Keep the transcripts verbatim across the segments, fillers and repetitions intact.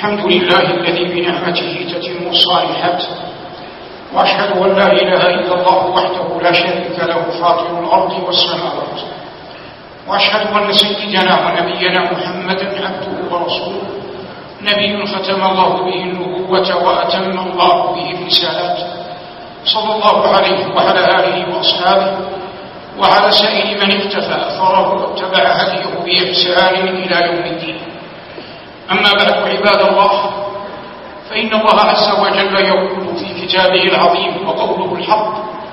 الحمد لله الذي بنعمته تتم الصالحات، وأشهد أن لا إله إلا الله وحده لا شريك له فاطر الأرض والسماوات، وأشهد أن سيدنا ونبينا محمدا عبده ورسوله، نبي ختم الله به النبوة وأتم الله به الرسالات، صلى الله عليه وعلى آله وأصحابه وعلى سائر من اقتفى أثره واتبع هديه بإحسان إلى يوم الدين. أما بعد، عباد الله، فإن الله عز وجل يقول في كتابه العظيم وقوله الحق: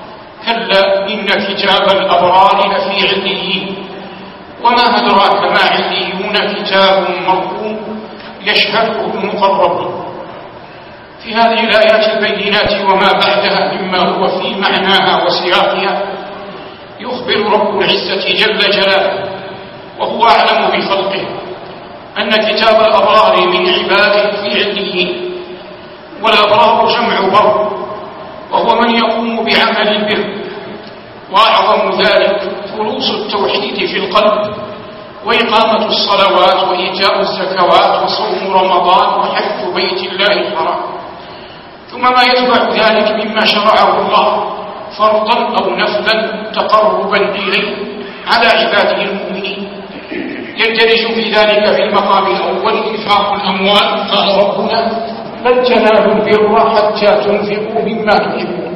كلا إن كتاب الأبرار لفي عليين وما أدراك ما عليون كتاب مرقوم يشهده المقربون. في هذه الآيات البينات وما بعدها مما هو في معناها وسياقها يخبر رب العزة جل جلاله وهو أعلم بخلقه أن كتاب الأبرار من عباده في عليين. والأبرار جمع بر، وهو من يقوم بعمل البر، وأعظم ذلك خلوص التوحيد في القلب، وإقامة الصلوات وإيتاء الزكوات وصوم رمضان وحج بيت الله الحرام، ثم ما يتبع ذلك مما شرعه الله فرضا أو نفلا تقربا إليه على عباده المؤمنين. يندرج في ذلك في المقام الأول إنفاق الأموال، قال ربنا: لن تنالوا البر حتى تنفقوا مما تحبون.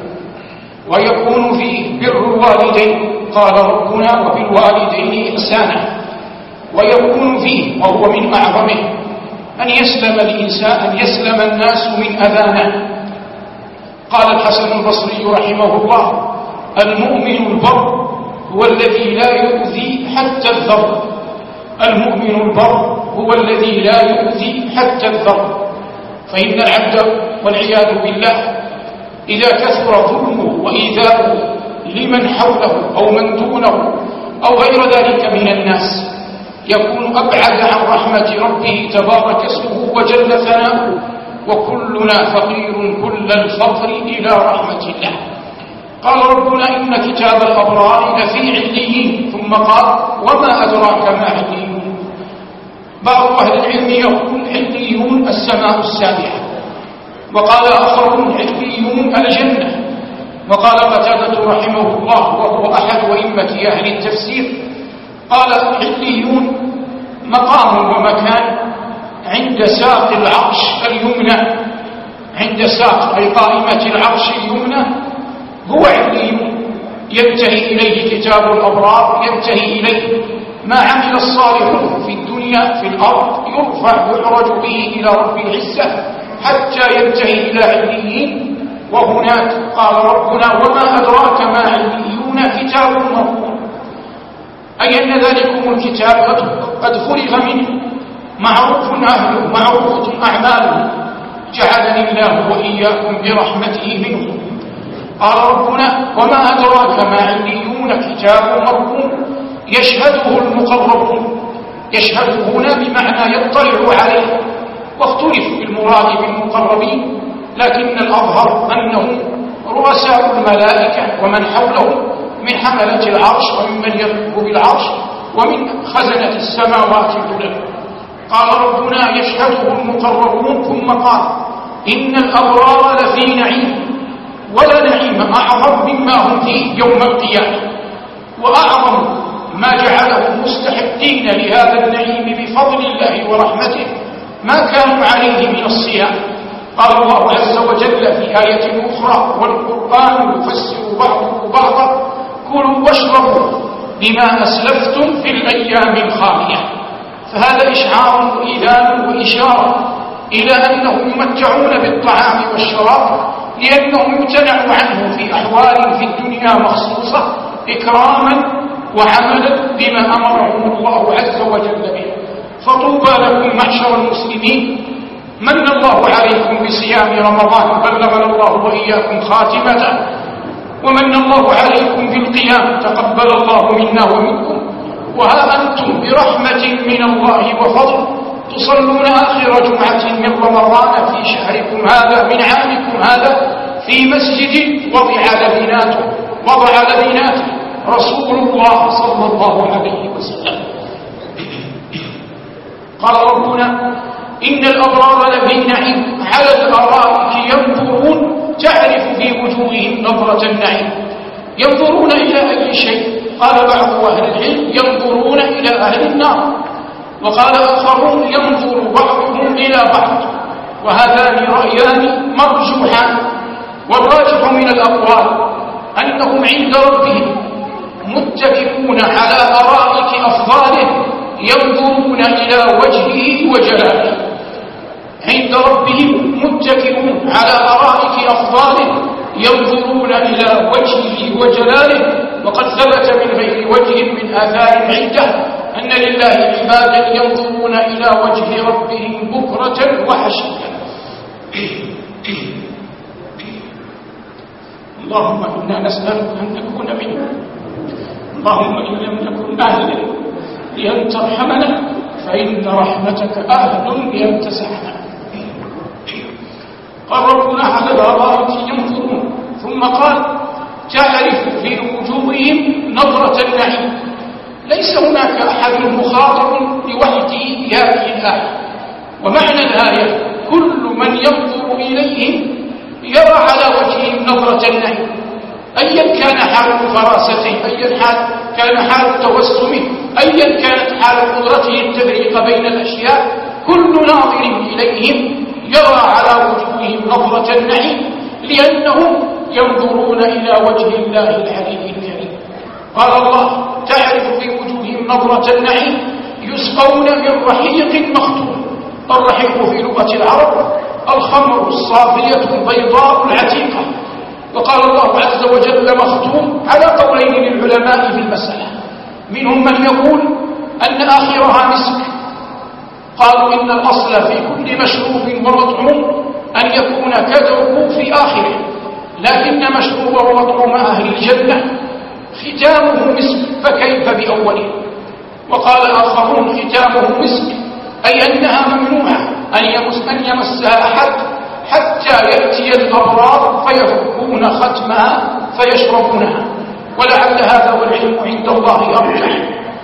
ويكون فيه بر الوالدين، قال ربنا: وبالوالدين إحسانا. ويكون فيه، وهو من أعظمه، أن يسلم الإنسان أن يسلم الناس من أذانه. قال الحسن البصري رحمه الله: المؤمن البر هو الذي لا يؤذي حتى الذر. المؤمن البر هو الذي لا يؤذي حتى الذر. فإن العبد والعياذ بالله إذا كثر ظلمه وإيذاؤه لمن حوله أو من دونه أو غير ذلك من الناس يكون أبعد عن رحمة ربه تبارك اسمه وجل ثناؤه، وكلنا فقير كل الفقر إلى رحمة الله. قال ربنا: إن كتاب الأبرار لفي عليين، ثم قال: وما أدراك ما عليون. بعض أهل العلم يقول عليون السماء السابعة، وقال آخرون عليون الجنة. وقال قتادة رحمه الله وهو أحد أئمة أهل التفسير قال: عليون مقام ومكان عند ساق العرش اليمنى، عند ساق أي قائمة العرش اليمنى هو عليون، ينتهي إليه كتاب الأبرار، ينتهي إليه ما عمل الصالحون في الدنيا في الأرض، يرفع يعرج به إلى رب العزة حتى ينتهي إلى عليين. وهناك قال ربنا: وما أدراك ما عليون كتاب مرقوم، أي أن ذلكم الكتاب قد فرغ منه، معروف أهله، معروفة أعماله، جعلني الله وإياكم برحمته منه. قال ربنا: وما أدراك ما عليون كتاب مرقوم يشهده المقربون. يشهده هنا بمعنى يطلع عليه، واختلف بالمراد بالمقربين، لكن الأظهر أنهم رؤساء الملائكة ومن حولهم من حملة العرش وممن يركب بالعرش ومن خزنة السماوات العلى. قال ربنا: يشهده المقربون، ثم قال: إن الأبرار لفي نعيم. ولا نعيم أعظم مما هم فيه يوم القيامة، وأعظم ما جعلهم مستحقين لهذا النعيم بفضل الله ورحمته ما كانوا عليه من الصيام. قال الله عز وجل في آية أخرى: والقرآن يفسر بعضه بعضا كلوا واشربوا بما أسلفتم في الأيام الخالية. فهذا إشعار وإذان وإشارة إلى أنهم يمتعون بالطعام والشراب، لأنهم امتنعوا عنه في أحوال في الدنيا مخصوصة إكراما وعملا بما أمرهم الله عز وجل به. فطوبى لكم معشر المسلمين، من الله عليكم بصيام رمضان، بلغنا الله وإياكم خاتمته، ومن الله عليكم بالقيام، تقبل الله منا ومنكم. وها أنتم برحمة من الله وفضل تصلون آخر جمعة من رمضان في شهركم هذا من عامكم هذا في مسجد وضع لبناته وضع لبناته رسول الله صلى الله عليه وسلم. قال ربنا: إن الأبرار لفي نعيم على الأرائك ينظرون تعرف في وجوههم نظرة النعيم. ينظرون إلى أي شيء؟ قال بعض أهل العلم ينظرون إلى أهل النار، وقال آخرون ينظر بعضهم إلى بعض، وهذان رأيان مرجوحان. والراجح من الأقوال أنهم عند ربهم متكئون على أرائك أفضاله ينظرون إلى وجهه وجلاله. عند ربهم متكئون على أرائك أفضاله ينظرون إلى وجهه وجلاله. وقد ثبت من غير وجه من آثار عنده أن لله عبادا ينظرون إلى وجه ربهم بكرة وعشيا. اللهم إنا نسألك أن نكون منهم، اللهم إن لم نكن أهلا لأن ترحمنا فإن رحمتك أهل لأن تسعنا. قال ربنا على الأرائك ينظرون، ثم قال تعرف في وجوههم نظرة النعيم. ليس هناك أحد مخاطب لوحده بهذه الآية، ومعنى الآية كل من ينظر إليهم يرى على وجههم نظرة النعيم، أيا كان حال فراسته، أيا كان حال توسمه، أيا كانت حال قدرته التفريق بين الأشياء، كل ناظر إليهم يرى على وجوههم نظرة النعيم لأنهم ينظرون إلى وجه الله العلي الكريم. قال الله تعرف في وجوههم نظرة النعيم يسقون من رحيق مختوم. الرحيق في لغة العرب الخمر الصافية البيضاء العتيقة، وقال الله عز وجل مختوم على قولين للعلماء في المسألة. منهم من يقول أن آخرها مسك، قالوا إن الأصل في كل مشروب ومطعوم أن يكون كدره في آخره، لكن مشروب ومطعوم أهل الجنة ختامه مسك فكيف بأوله. وقال آخرون ختامه مسك أي أنها ممنوعة أن يمس أن يمسها أحد حتى يأتي الأبرار فيفكون ختمها فيشربونها، ولعل هذا والعلم عند الله أرجح.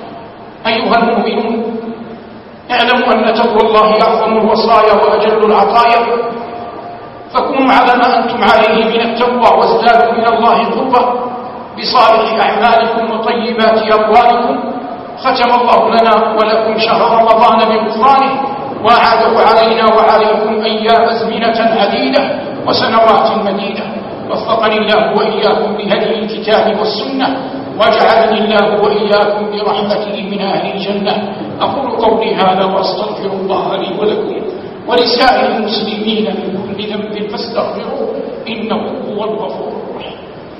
أيها المؤمنون، اعلموا أن تقوى الله أعظم الوصايا وأجل العطايا، فكونوا على ما أنتم عليه من التقوى وازدادوا من الله قربا بصالح أعمالكم وطيبات أقوالكم. ختم الله لنا ولكم شهر رمضان بغفرانه، وأعاده علينا وعليكم أيام أزمنة عديدة وسنوات مديدة. وفقني الله وإياكم بهدي الكتاب والسنة، وجعلني الله وإياكم برحمته من أهل الجنة. أقول قولي هذا وأستغفر الله لي ولكم ولسائر المسلمين من كل ذنب فاستغفروه إنه هو الغفور الرحيم.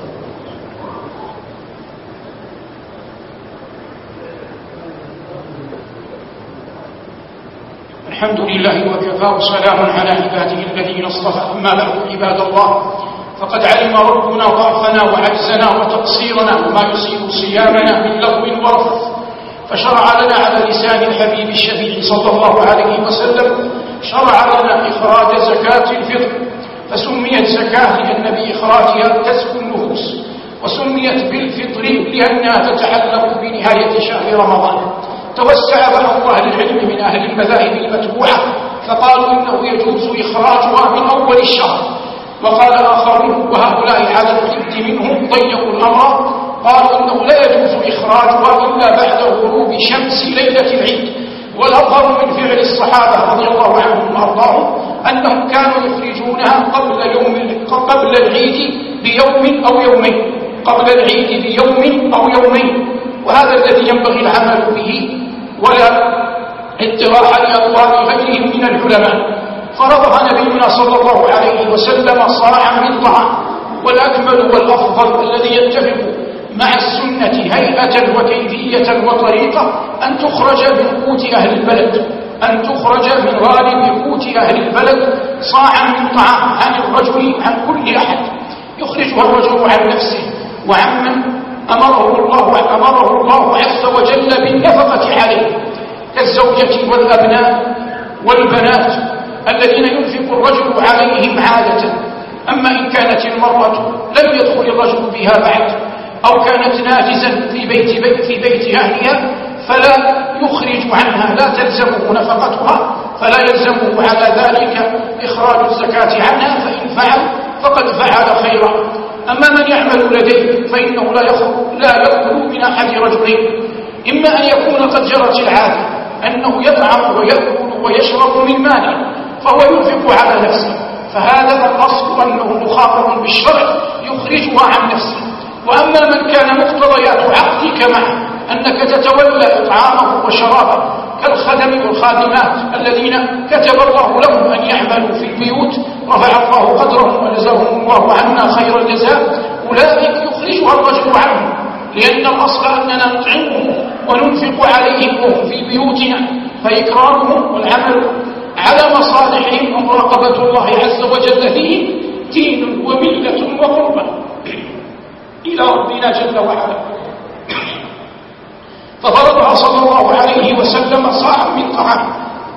الحمد لله وكفى وسلام على عباده الذين اصطفى. أما بعد عباد الله، فقد علم ربنا ضعفنا وعجزنا وتقصيرنا وما يصيب صيامنا من لغو ورفث، فشرع لنا على لسان الحبيب الشفيع صلى الله عليه وسلم شرع لنا إخراج زكاة الفطر، فسميت زكاة لأن بإخراجها تزكو النفوس، وسميت بالفطر لأنها تتعلق بنهاية شهر رمضان. توسع بعض أهل العلم من أهل المذاهب المتبوعة فقالوا إنه يجوز إخراجها من أول الشهر، وقال آخرون وهؤلاء على الجد منهم ضيقوا الأمر قالوا إنه لا يجوز إخراجها إلا بعد غروب شمس ليلة العيد. والأظهر من فعل الصحابة رضي الله عنهم وأرضاهم أنهم كانوا يخرجونها قبل يوم قبل العيد بيوم أو يومين قبل العيد بيوم أو يومين وهذا الذي ينبغي العمل به ولا اتراح لأقوال غيرهم من العلماء. فرضها نبينا صلى الله عليه وسلم صاعا من طعام، والأكمل والأفضل الذي يتفق مع السنة هيئة وكيفية وطريقة أن تخرج من قوت أهل البلد، أن تخرج من غالب قوت أهل البلد صاعا من طعام عن الرجل عن كل أحد، يخرجها الرجل عن نفسه وعمن أمره الله أمره الله عز وجل بالنفقة عليه كالزوجة والأبناء والبنات الذين ينفق الرجل عليهم عادة. أما إن كانت المرأة لم يدخل الرجل بها بعد أو كانت نافذا في بيت, بيت في بيت أهلها فلا يخرج عنها، لا تلزمه نفقتها، فلا يلزمه على ذلك إخراج الزكاة عنها، فإن فعل فقد فعل خيرا. أما من يعمل لديه فإنه لا يخرج لا يأكل من أحد رجلين، إما أن يكون قد جرت العادة أنه يطعم ويأكل ويشرب من ماله فهو ينفق على نفسه، فهذا الأصل أنه مخاطب بالشرع يخرجها عن نفسه. وأما من كان مقتضيات عقدك معه أنك تتولى إطعامه وشرابه كالخدم والخادمات الذين كتب الله لهم أن يعملوا في البيوت رفع الله قدرهم ونزلهم الله عنا خير الجزاء، أولئك يخرجها الرجل عنه، لأن الأصل أننا نطعمهم وننفق عليهم وهم في بيوتنا، فإكرامهم والعمل على مصالحهم ومراقبة الله عز وجل فيهم دين وملة وقربة إلى ربنا جل وعلا. ففرضها صلى الله عليه وسلم صاعا من طعام،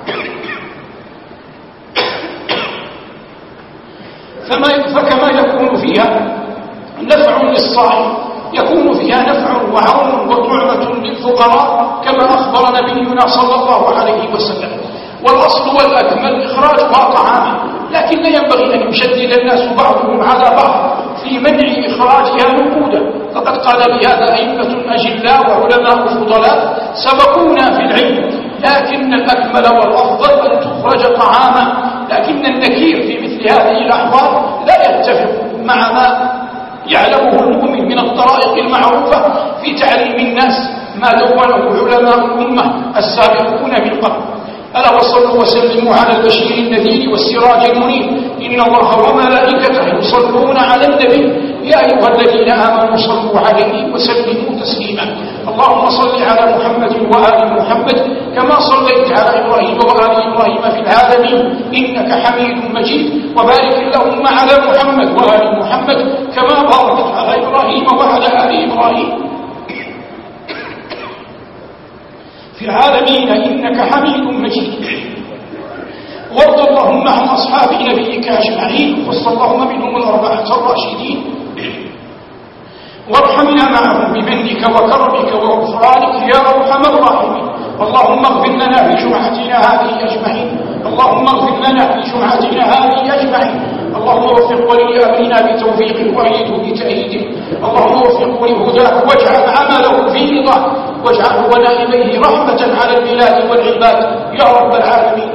فكما يكون فيها نفع للصائم يكون فيها نفع وعون وطعمة للفقراء كما أخبر نبينا صلى الله عليه وسلم. والأصل والأكمل إخراجها طعاما، لكن لا ينبغي أن يشدد الناس بعضهم على بعض في منع إخراجها نقودا، فقد قال بهذا أئمة أجلاء وعلماء فضلاء سبقونا في العلم، لكن الأكمل والأفضل أن تخرج طعاما. لكن النكير في مثل هذه الأحوال لا يتفق مع ما يعلمه المؤمن من الطرائق المعروفة في تعليم الناس ما دونه علماء الأمة السابقون من قبل. ألا وصلوا وسلموا على البشير النذير والسراج المنير، إن الله وملائكته يصلون على النبي يا أيها الذين آمنوا صلوا عليه وسلموا تسليما. اللهم صل على محمد وآل محمد كما صليت على إبراهيم وآل إبراهيم في العالمين إنك حميد مجيد، وبارك اللهم على محمد وآل محمد كما باركت على إبراهيم وعلى آل إبراهيم في العالمين إنك حميد مجيد. وارض اللهم عن أصحاب نبيك أجمعين، خص اللهم منهم الأربعة الراشدين، وارحمنا معهم بمنك وكرمك وغفرانك يا أرحم الراحمين. اللهم اغفر لنا في جمعتنا هذه أجمعين، اللهم اغفر لنا في جمعتنا هذه أجمعين. اللهم وفق ولي أمرنا بتوفيقه وأيده بتأييده، اللهم وفقه لهداه واجعل عمله في رضاه، واجعله ونائبيه رحمة على البلاد والعباد يا رب العالمين.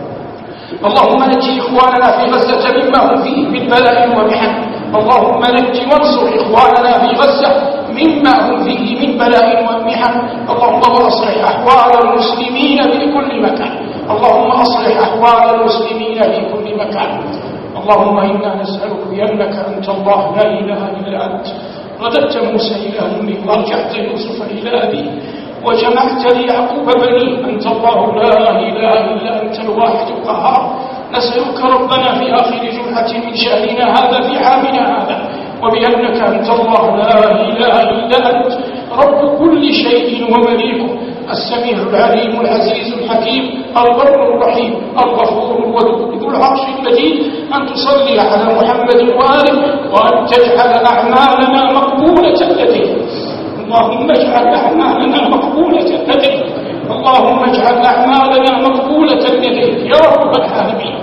اللهم نجي إخواننا في غزة مما هم فيه من بلاء ومحن، اللهم نجي وانصر إخواننا في غزة مما هم فيه من بلاء ومحن. اللهم أصلح أحوال المسلمين في كل مكان، اللهم أصلح أحوال المسلمين في كل مكان. اللهم إنا نسألك بأنك أنت الله لا إله إلا أنت، رددت موسى إلى أمه وارجعت يوسف إلى أبيه وجمعت ليعقوب بنيه، أنت الله لا إله إلا أنت الواحد القهار. نسألك ربنا في آخر جمعة من شهرنا هذا في عامنا هذا وبأنك أنت الله لا إله إلا أنت رب كل شيء ومليكه، السميع العليم العزيز الحكيم البر الرحيم الغفور الودود ذو العرش المجيد، أن تصلي على محمد وآله وأن تجعل أعمالنا مقبولة لديك. اللهم اجعل أعمالنا مقبولة لديك، اللهم اجعل أعمالنا مقبولة لديك يا رب العالمين.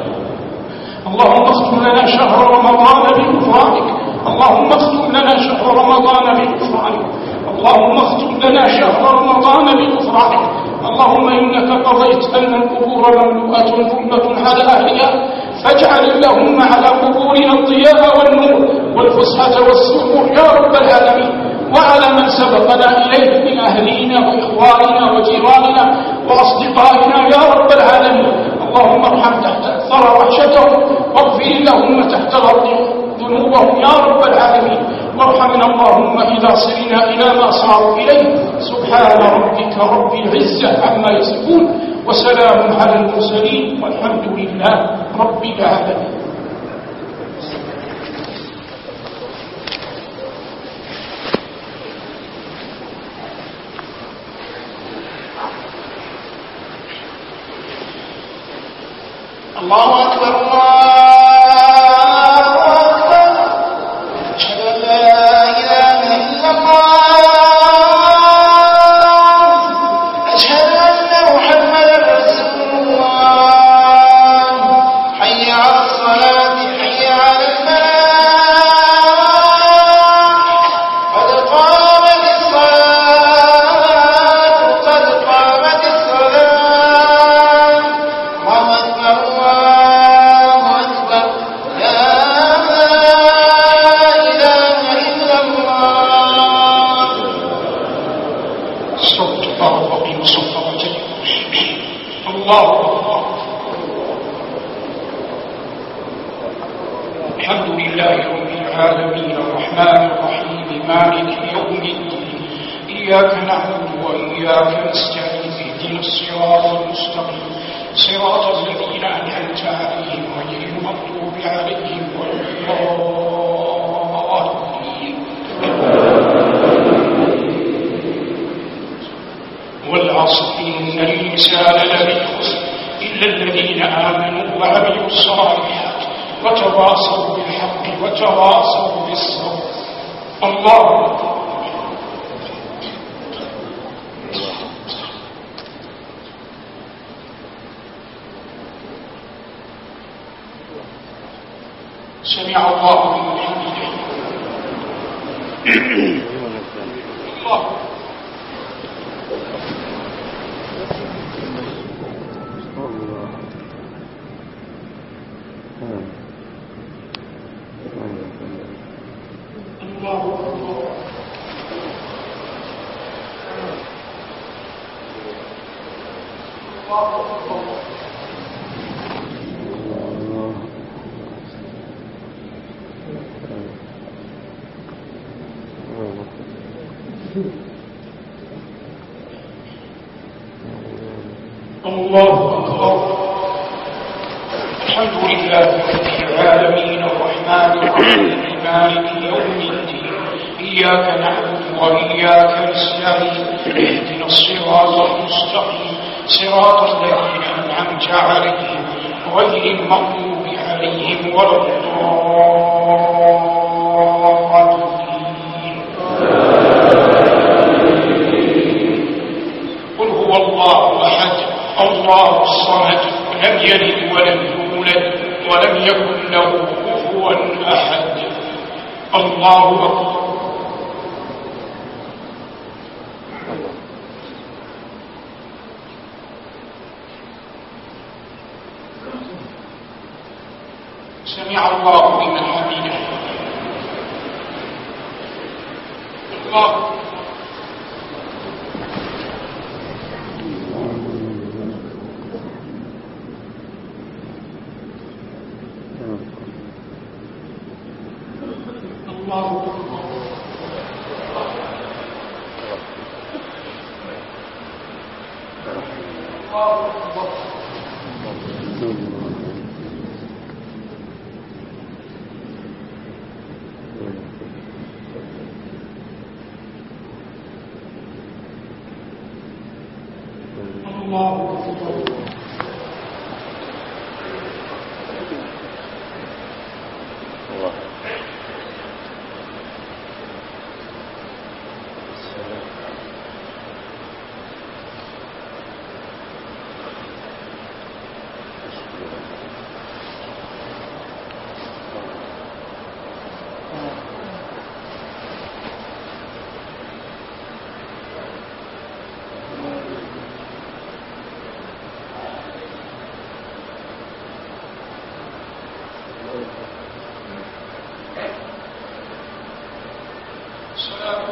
اللهم اختم لنا شهر رمضان بغفرانك، اللهم اختم لنا شهر رمضان بغفرانك، اللهم اختم لنا شهر رمضان بغفرانك. اللهم إنك قضيت أن القبور مملوءة ظلمة على أهلها، فاجعل اللهم على قبورنا الضياء والنور والفسحة والسرور يا رب العالمين، وعلى من سبقنا إليه من أهلينا وإخواننا وجيراننا وأصدقائنا يا رب العالمين. اللهم ارحم تحت أثر وحشتهم، واغفر اللهم تحت الأرض ذنوبهم يا رب العالمين، وارحمنا اللهم إذا صرنا إلى ما صاروا إليه. سبحان ربك رب العزة عما يصفون، وسلام على المرسلين، والحمد لله رب العالمين. الله أكبر الله أكبر، أشهد أن لا إله إلا الله، أشهد أن محمدا رسول الله. استوت طرفقي وصفقتي الله أكبر. الحمد لله رب العالمين الرحمن الرحيم مالك يوم الدين إياك نعبد وإياك نستعين اهدنا الصراط المستقيم صراط الذين أنعمت عليهم غير المغضوب عليهم ولا الضالين. والعصر إن الإنسان لفي خسر إلا الذين آمنوا وعملوا الصالحات وتواصوا بالحق وتواصوا بالصبر. الله سمع الله لمن حمده. الله الله أكبر. الحمد لله رب العالمين الرحمن الرحيم مالك يوم الدين إياك نعبد وإياك نستعين اهدنا الصراط المستقيم صراط الذين أنعمت عليهم غير المغضوب عليهم ولا الضالين. قل هو الله أحد الله الصمد لم يلد ولم يولد ولم يكن له كفوا أحد. الله أكبر. سمع الله لمن حمده. الله السلام